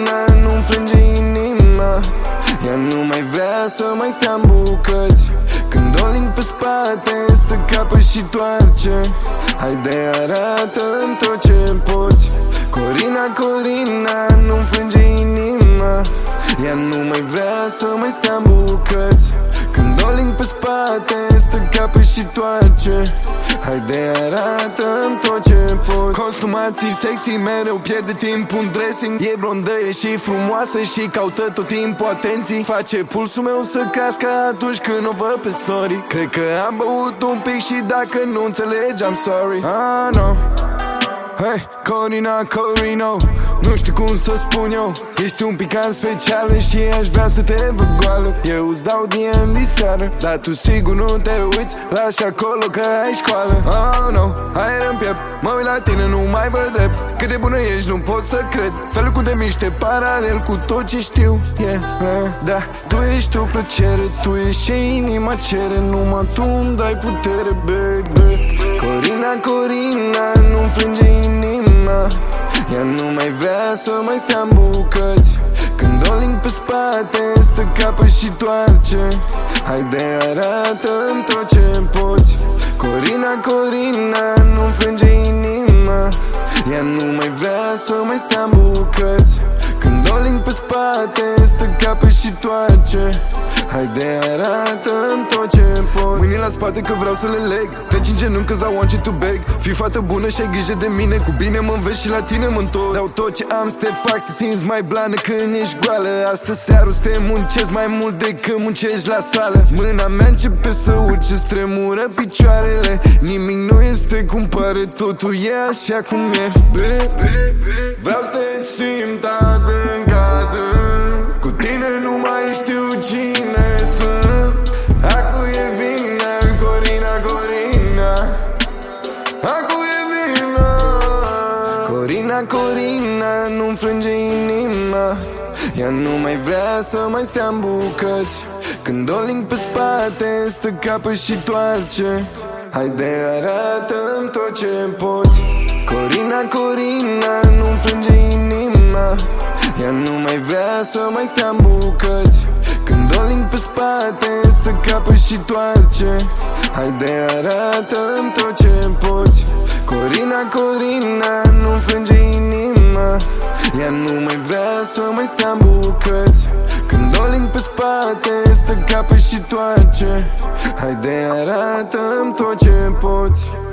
Corina nu-mi frânge inima. Ea nu mai vrea să mai stea în bucăți. Când o ling pe spate, stă capă și toarce. Haide, arată-mi tot ce poți. Corina, Corina, nu-mi frânge inima. Ea nu mai vrea să mai stea în bucăți. Când o ling pe spate, stă capă și toarce. Haide, arată-mi tot ce poți. Costumații sexy, mereu pierde timp un dressing. E blondă, e și frumoasă și caută tot timpul atenții. Face pulsul meu să crească atunci când o văd pe story. Cred că am băut un pic și dacă nu înțelegi, I'm sorry. Ah, no. Hey, Corina, Corino, nu știu cum să spun eu. Ești un picant special și aș vrea să te văd goală. Eu îți dau DM diseară, dar tu sigur nu te uiți. Lași acolo că ai școală. Oh no, aer în piept, mă uit la tine, nu mai văd drept. Cât de bună ești, nu pot să cred. Felul cum te miște paralel cu tot ce știu. Yeah, da, tu ești o plăcere, tu ești ce inima cere. Numai tu îmi dai putere, baby. Corina, Corina, nu-mi frânge inima. Ea nu mai vrea să mai stea în bucăți. Când o ling pe spate, stă capă și toarce. Haide, arată-mi tot ce poți. Corina, Corina, nu-mi frânge inima. Ea nu mai vrea să mai stea în bucăți. Când o ling pe spate, stă capă și toarce. Haide, arată-mi tot ce poți. Mâinile la spate că vreau să le leg. Treci în genunchi cause I want you to beg. Fii fată bună și ai grijă de mine. Cu bine mă înveți și la tine mă întorc. Dau tot ce am să te fac să te simți mai blană când ești goală. Astă seară să te muncesc mai mult decât muncești la sală. Mâna mea începe să urce, stremură picioarele. Nimic nu este cum pare, totul e așa cum e. Vreau să te simt adânc, adânc. Cu tine nu mai știu cine sunt. Acu e vina, Corina, Corina. Acu e vina. Corina, Corina, nu-mi frânge inima. Ea nu mai vrea să mai stea în bucăți. Când o ling pe spate, stă capă și toarce. Haide, arată-mi tot ce poți. Corina, Corina, nu-mi frânge inima. Ea nu mai vrea să mai stea în bucăți. Când o ling pe spate, stă capă și toarce. Haide, arată-mi tot ce poți. Corina, Corina, nu-mi frânge inima. Ea nu mai vrea să mai stea în bucăți. Când o ling pe spate, stă capă și toarce. Haide, arată-mi tot ce poți.